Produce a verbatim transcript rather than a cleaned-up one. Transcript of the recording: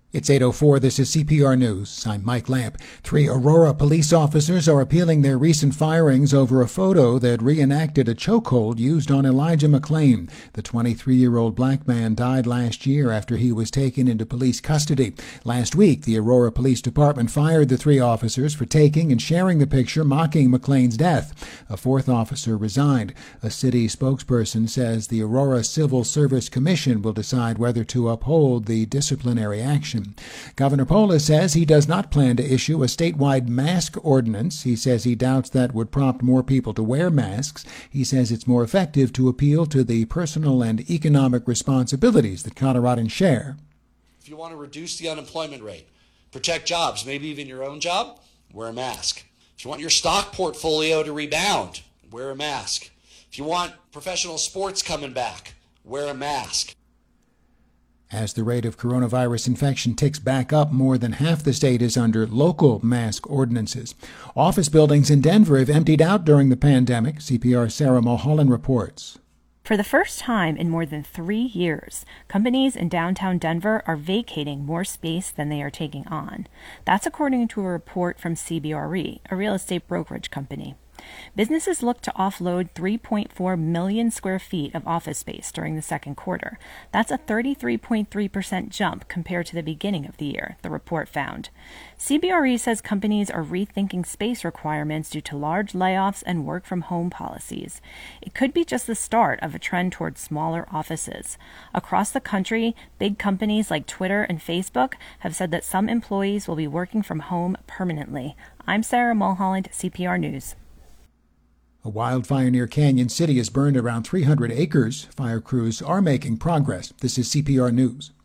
It's eight oh four. This is C P R News. I'm Mike Lamp. Three Aurora police officers are appealing their recent firings over a photo that reenacted a chokehold used on Elijah McClain. The twenty-three-year-old black man died last year after he was taken into police custody. Last week, the Aurora Police Department fired the three officers for taking and sharing the picture mocking McClain's death. A fourth officer resigned. A city spokesperson says the Aurora Civil Service Commission will decide whether to uphold the disciplinary action. Governor Polis says he does not plan to issue a statewide mask ordinance. He says he doubts that would prompt more people to wear masks. He says it's more effective to appeal to the personal and economic responsibilities that Coloradans share. If you want to reduce the unemployment rate, protect jobs, maybe even your own job, wear a mask. If you want your stock portfolio to rebound, wear a mask. If you want professional sports coming back, wear a mask. As the rate of coronavirus infection ticks back up, more than half the state is under local mask ordinances. Office buildings in Denver have emptied out during the pandemic. C P R's Sarah Mulholland reports. For the first time in more than three years, companies in downtown Denver are vacating more space than they are taking on. That's according to a report from C B R E, a real estate brokerage company. Businesses look to offload three point four million square feet of office space during the second quarter. That's a thirty-three point three percent jump compared to the beginning of the year, the report found. C B R E says companies are rethinking space requirements due to large layoffs and work-from-home policies. It could be just the start of a trend towards smaller offices. Across the country, big companies like Twitter and Facebook have said that some employees will be working from home permanently. I'm Sarah Mulholland, C P R News. A wildfire near Canyon City has burned around three hundred acres. Fire crews are making progress. This is C P R News.